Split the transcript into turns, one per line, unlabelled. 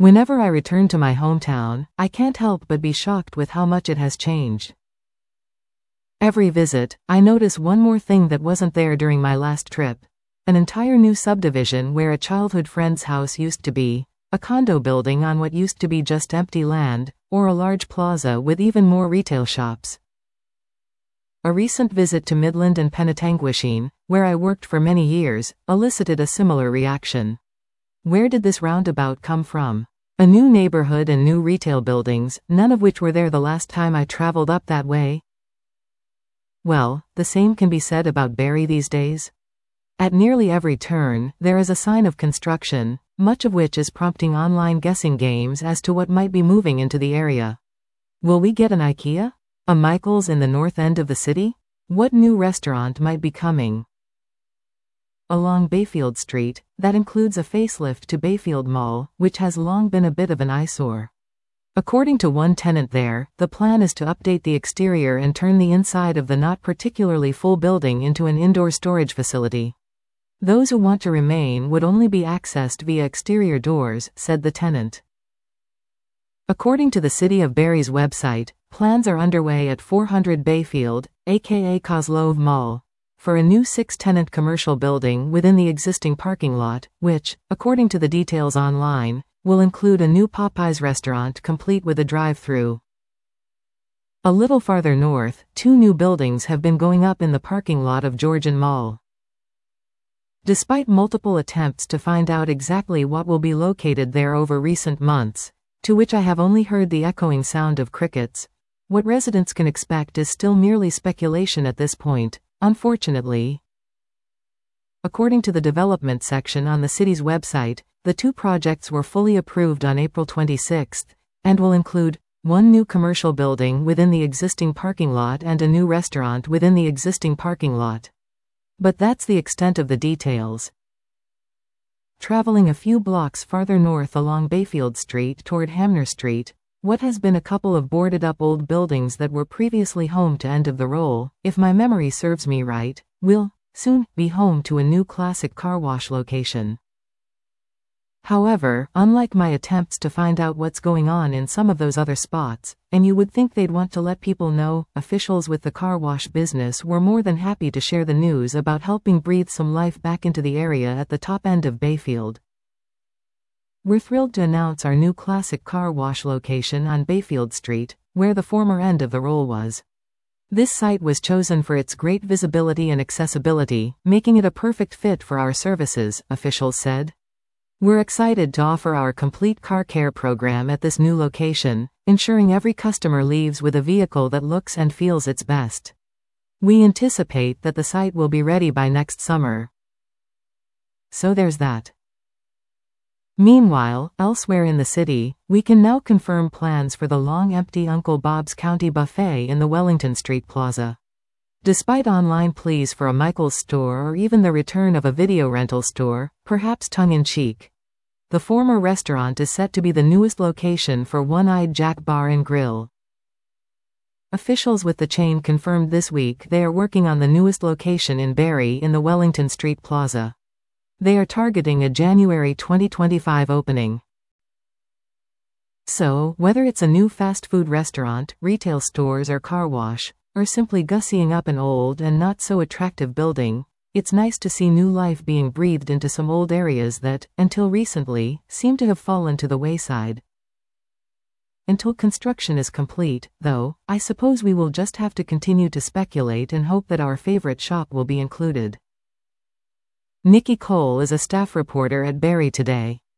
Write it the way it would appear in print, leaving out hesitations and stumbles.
Whenever I return to my hometown, I can't help but be shocked with how much it has changed. Every visit, I notice one more thing that wasn't there during my last trip. An entire new subdivision where a childhood friend's house used to be, a condo building on what used to be just empty land, or a large plaza with even more retail shops. A recent visit to Midland and Penetanguishene, where I worked for many years, elicited a similar reaction. Where did this roundabout come from? A new neighborhood and new retail buildings, none of which were there the last time I traveled up that way? Well, the same can be said about Barrie these days. At nearly every turn, there is a sign of construction, much of which is prompting online guessing games as to what might be moving into the area. Will we get an IKEA? A Michaels in the north end of the city? What new restaurant might be coming? Along Bayfield Street, that includes a facelift to Bayfield Mall, which has long been a bit of an eyesore. According to one tenant there, the plan is to update the exterior and turn the inside of the not particularly full building into an indoor storage facility. Those who want to remain would only be accessed via exterior doors, said the tenant. According to the City of Barrie's website, plans are underway at 400 Bayfield, aka Kozlov Mall, for a new 6-tenant commercial building within the existing parking lot, which, according to the details online, will include a new Popeyes restaurant complete with a drive-through. A little farther north, 2 new buildings have been going up in the parking lot of Georgian Mall. Despite multiple attempts to find out exactly what will be located there over recent months, to which I have only heard the echoing sound of crickets, what residents can expect is still merely speculation at this point, unfortunately. According to the development section on the city's website, the 2 projects were fully approved on April 26, and will include 1 new commercial building within the existing parking lot and a new restaurant within the existing parking lot. But that's the extent of the details. Traveling a few blocks farther north along Bayfield Street toward Hamner Street, what has been a couple of boarded-up old buildings that were previously home to End of the Roll, if my memory serves me right, will soon be home to a new classic car wash location. However, unlike my attempts to find out what's going on in some of those other spots, and you would think they'd want to let people know, officials with the car wash business were more than happy to share the news about helping breathe some life back into the area at the top end of Bayfield. We're thrilled to announce our new classic car wash location on Bayfield Street, where the former End of the Roll was. This site was chosen for its great visibility and accessibility, making it a perfect fit for our services, officials said. We're excited to offer our complete car care program at this new location, ensuring every customer leaves with a vehicle that looks and feels its best. We anticipate that the site will be ready by next summer. So there's that. Meanwhile, elsewhere in the city, we can now confirm plans for the long-empty Uncle Bob's County Buffet in the Wellington Street Plaza. Despite online pleas for a Michaels store or even the return of a video rental store, perhaps tongue-in-cheek, the former restaurant is set to be the newest location for One-Eyed Jack Bar and Grill. Officials with the chain confirmed this week they are working on the newest location in Barrie in the Wellington Street Plaza. They are targeting a January 2025 opening. So, whether it's a new fast food restaurant, retail stores or car wash, or simply gussying up an old and not so attractive building, it's nice to see new life being breathed into some old areas that, until recently, seem to have fallen to the wayside. Until construction is complete, though, I suppose we will just have to continue to speculate and hope that our favorite shop will be included. Nikki Cole is a staff reporter at Barrie Today.